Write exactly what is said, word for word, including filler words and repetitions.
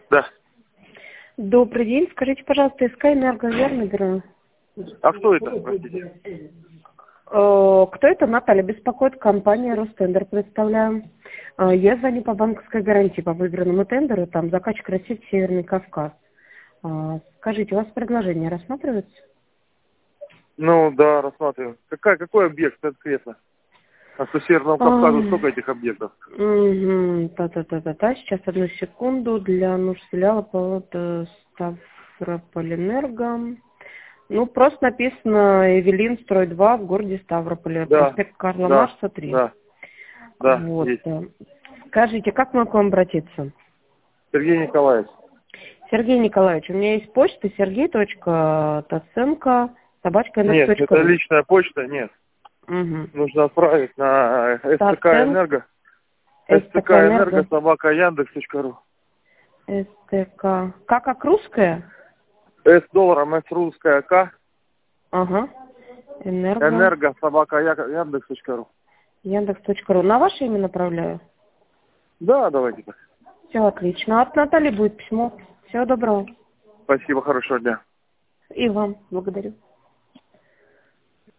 Да. Добрый день. Скажите, пожалуйста, СК Энерго, верно беру? А кто это, простите? Э, Кто это? Наталья беспокоит, компания Ростендер представляем. Э, Я звоню по банковской гарантии по выигранному тендеру, там заказчик России, Северный Кавказ. Э, Скажите, у вас предложение рассматривается? Ну, да, рассматриваем. Какая, какой объект конкретно? А по Северному Кавказу сколько этих объектов? Угу. Та-та-та-та-та. Сейчас одну секунду. Для нужд филиала по э, Ставрополь-Энерго. Ну, просто написано Эвелин, строй два в городе Ставрополе. Да, Проспект Карла да, Марса, три. да, да, Вот. есть. Скажите, как мы к вам обратиться? Сергей Николаевич. Сергей Николаевич, у меня есть почта сергей.таценко собачка Нет, это ру. личная почта, нет. Угу. Нужно отправить на СТК Тацен, Энерго. СТК СТК Энерго, Энерго, собака Яндекс.ру. СТК. Как, как русская? С долларом, С русская К. Ага. Энерго. Энерго, собака Яндекс.ру. Яндекс.ру. На ваше имя направляю? Да, давайте так. Все отлично. От Натальи будет письмо. Всего доброго. Спасибо, хорошего дня. И вам благодарю.